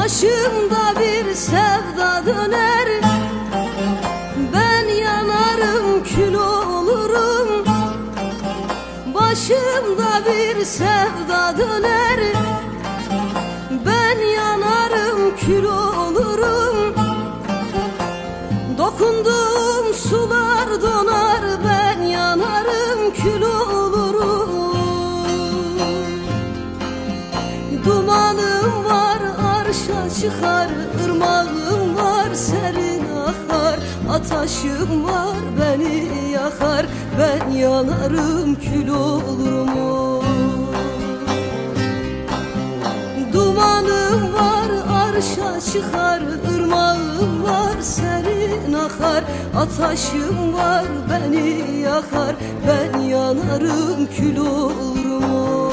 Başımda bir sevda döner, ben yanarım kül olurum. Başımda bir sevda döner, ben yanarım kül olurum. Dokunduğum sular donar, ben yanarım kül olurum. Dumanım var arşa çıkar, ırmağım var serin akar. Ataşım var beni yakar, ben yanarım kül olurum. Dumanım var arşa çıkar, ırmağım var serin akar. Ataşım var beni yakar, ben yanarım kül olurum.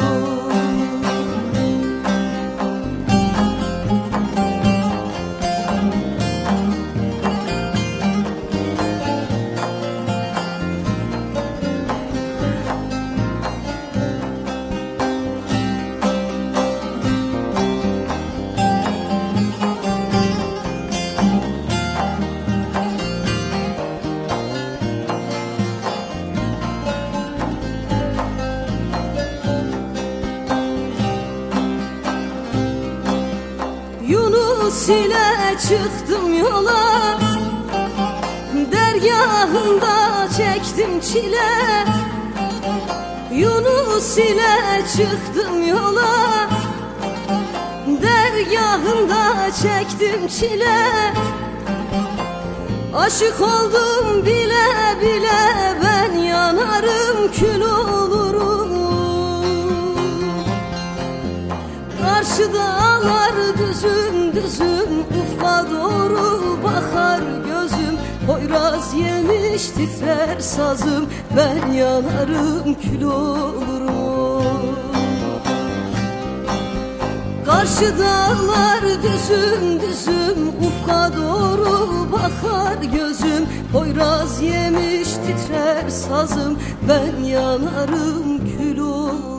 Yunus ile çıktım yola, dergahında çektim çile. Yunus ile çıktım yola, dergahında çektim çile. Aşık oldum bile bile, ben yanarım kül olurum. Karşı dağlar düzüm düzüm, ufka doğru bakar gözüm. Poyraz yemiş titrer sazım, ben yanarım kül olurum. Karşı dağlar düzüm düzüm, ufka doğru bakar gözüm. Poyraz yemiş titrer sazım, ben yanarım kül olurum.